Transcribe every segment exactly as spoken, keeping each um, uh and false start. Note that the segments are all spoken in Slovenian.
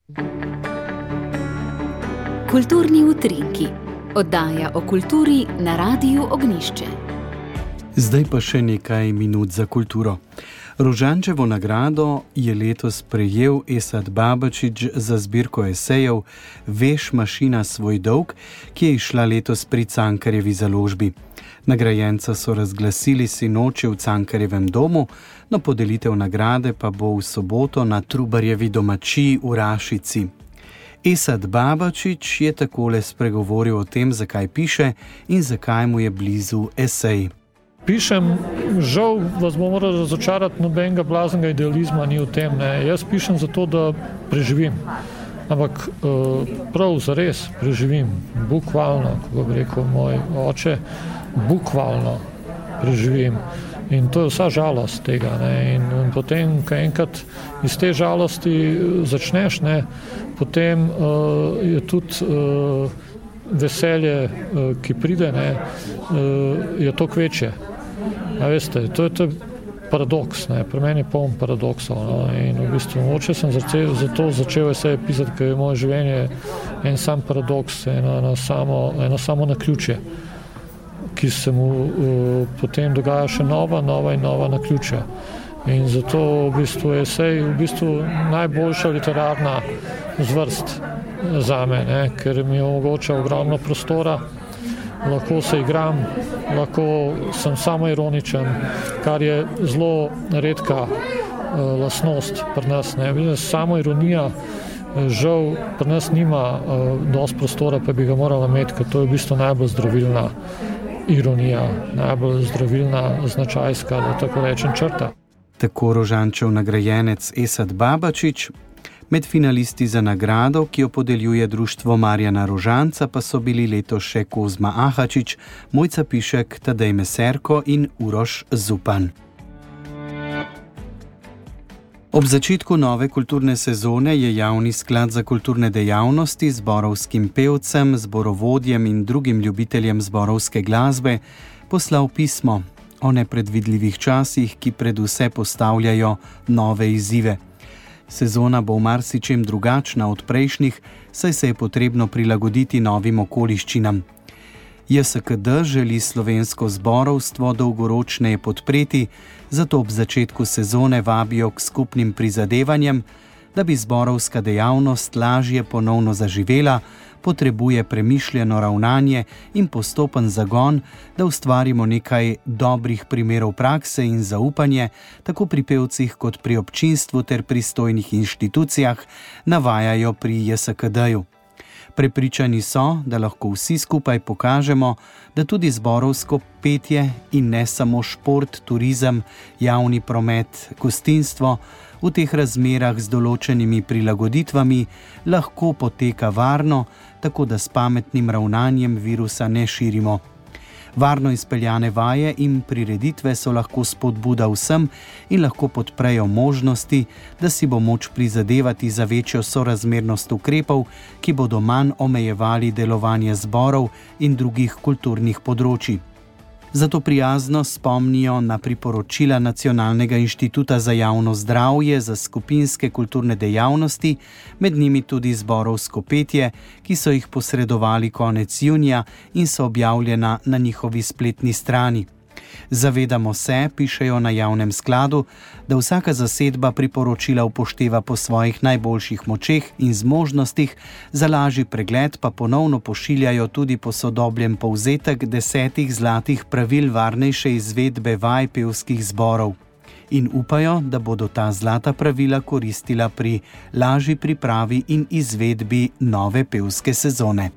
Kulturni utrinki. Oddaja o kulturi na Radiu Ognjišče. Zdaj pa še nekaj minut za kulturo. Rožančevo nagrado je letos prejel Esad Babačić za zbirko esejev Veš mašina svoj dolg, ki je izšla letos pri Cankarjevi založbi. Nagrajenca so razglasili sinoči v Cankarjevem domu, no podelitev nagrade pa bo v soboto na Trubarjevi domačiji v Rašici. Esad Babačić je takole spregovoril o tem, zakaj piše in zakaj mu je blizu esej. Pišem, žal vas bo moral razočarati, nobenega blaznega idealizma ni v tem. Ne. Jaz pišem zato, da preživim. Ampak prav zares preživim, bukvalno, kako bi rekel moj oče, bukvalno preživim. In to je vsa žalost tega. Ne. In, in potem, ko enkrat iz te žalosti začneš, ne, potem uh, je tudi uh, veselje, uh, ki pride, ne, uh, je toliko večje. A veste, to je, to je paradoks, ne. Pri meni je poln paradoksov. No. In v bistvu moče sem zato začel eseje pisati, ker je moje življenje en sam paradoks, eno, eno, samo, eno samo naključje, ki se mu uh, potem dogaja še nova, nova in nova naključja. In zato v bistvu je esej v bistvu najboljša literarna zvrst zame, ne, ker mi omogoča ogromno prostora, lahko se igram, lahko sem samoironičen, kar je zelo redka uh, lastnost pri nas. Ne. Samoironija žal pri nas nima uh, dosti prostora, pa bi ga morala imeti, ker to je v bistvu najbolj zdravilna ironija, najbolj zdravilna značajska, da tako rečem, črta. Tako Rožančev nagrajenec Esad Babačić. Med finalisti za nagrado, ki jo podeljuje društvo Marjana Rožanca, pa so bili letos še Kozma Ahačić, Mojca Pišek, Tadej Meserko in Uroš Zupan. Ob začetku nove kulturne sezone je Javni sklad za kulturne dejavnosti zborovskim pevcem, zborovodjem in drugim ljubiteljem zborovske glasbe poslal pismo o nepredvidljivih časih, ki predvse postavljajo nove izzive. Sezona bo v marsičem drugačna od prejšnjih, saj se je potrebno prilagoditi novim okoliščinam. J S K D želi slovensko zborovstvo dolgoročneje podpreti, zato ob začetku sezone vabijo k skupnim prizadevanjem, da bi zborovska dejavnost lažje ponovno zaživela, potrebuje premišljeno ravnanje in postopen zagon, da ustvarimo nekaj dobrih primerov prakse in zaupanje, tako pri pevcih kot pri občinstvu ter pristojnih inštitucijah, navajajo pri J S K D-ju. Prepričani so, da lahko vsi skupaj pokažemo, da tudi zborovsko petje in ne samo šport, turizem, javni promet, gostinstvo v teh razmerah z določenimi prilagoditvami lahko poteka varno, tako da s pametnim ravnanjem virusa ne širimo. Varno izpeljane vaje in prireditve so lahko spodbuda vsem in lahko podprejo možnosti, da si bo moč prizadevati za večjo sorazmernost ukrepov, ki bodo manj omejevali delovanje zborov in drugih kulturnih področij. Zato prijazno spomnijo na priporočila Nacionalnega inštituta za javno zdravje za skupinske kulturne dejavnosti, med njimi tudi zborovsko petje, ki so jih posredovali konec junija in so objavljena na njihovi spletni strani. Zavedamo se, pišejo na Javnem skladu, da vsaka zasedba priporočila upošteva po svojih najboljših močeh in zmožnostih, za lažji pregled pa ponovno pošiljajo tudi posodobljen povzetek desetih zlatih pravil varnejše izvedbe vaj pevskih zborov. In upajo, da bodo ta zlata pravila koristila pri lažji pripravi in izvedbi nove pevske sezone.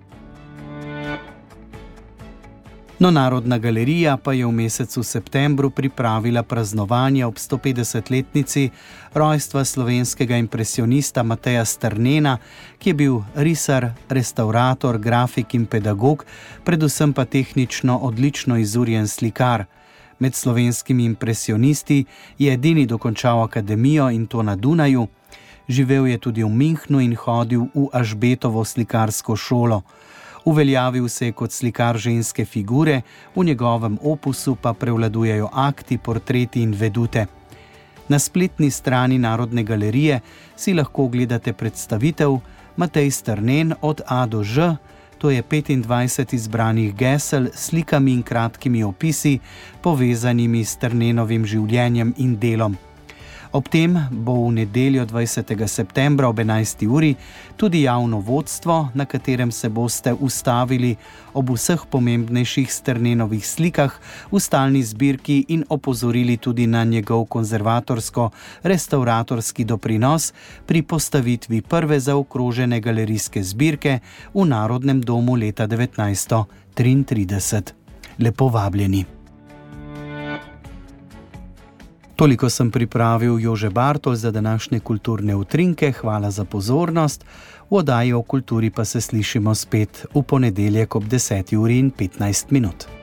No, Narodna galerija pa je v mesecu septembru pripravila praznovanje ob stopetdesetletnici rojstva slovenskega impresionista Mateja Strnena, ki je bil risar, restavrator, grafik in pedagog, predvsem pa tehnično odlično izurjen slikar. Med slovenskimi impresionisti je edini dokončal akademijo in to na Dunaju. Živel je tudi v Münchnu in hodil v Ažbetovo slikarsko šolo. Uveljavil se je kot slikar ženske figure, v njegovem opusu pa prevladujejo akti, portreti in vedute. Na spletni strani Narodne galerije si lahko ogledate predstavitev Matej Strnen od A do Ž, to je petindvajset izbranih gesel s slikami in kratkimi opisi, povezanimi s Strnenovim življenjem in delom. Ob tem bo v nedeljo dvajsetega septembra ob enajsti uri tudi javno vodstvo, na katerem se boste ustavili ob vseh pomembnejših Strnenovih slikah v stalni zbirki in opozorili tudi na njegov konzervatorsko-restavratorski doprinos pri postavitvi prve zaokrožene galerijske zbirke v Narodnem domu leta devetnajststo triintrideset. Lepo vabljeni. Toliko sem pripravil Jože Bartol za današnje kulturne utrinke. Hvala za pozornost. V oddaji o kulturi pa se slišimo spet v ponedeljek ob deseti uri in petnajst minut.